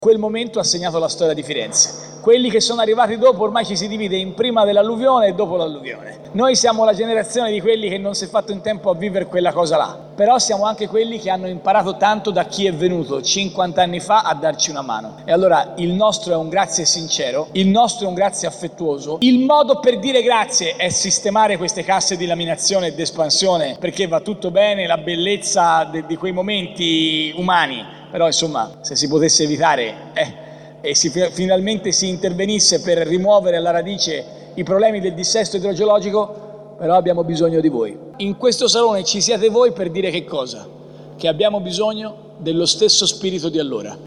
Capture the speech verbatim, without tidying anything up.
Quel momento ha segnato la storia di Firenze. Quelli che sono arrivati dopo ormai ci si divide in prima dell'alluvione e dopo l'alluvione. Noi siamo la generazione di quelli che non si è fatto in tempo a vivere quella cosa là, però siamo anche quelli che hanno imparato tanto da chi è venuto cinquanta anni fa a darci una mano. E allora il nostro è un grazie sincero, il nostro è un grazie affettuoso. Il modo per dire grazie è sistemare queste casse di laminazione e di espansione, perché va tutto bene, la bellezza de- di quei momenti umani. Però insomma, se si potesse evitare eh, e si, finalmente si intervenisse per rimuovere alla radice i problemi del dissesto idrogeologico, però abbiamo bisogno di voi. In questo salone ci siete voi per dire che cosa? Che abbiamo bisogno dello stesso spirito di allora.